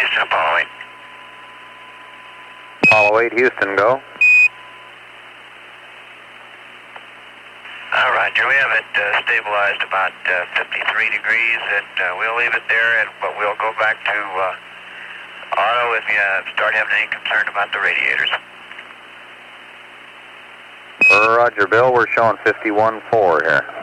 Houston, Apollo 8. Apollo 8, Houston, go. Roger, we have it stabilized about 53 degrees, and we'll leave it there, but we'll go back to auto if you start having any concern about the radiators. Roger, Bill, we're showing 51.4 here.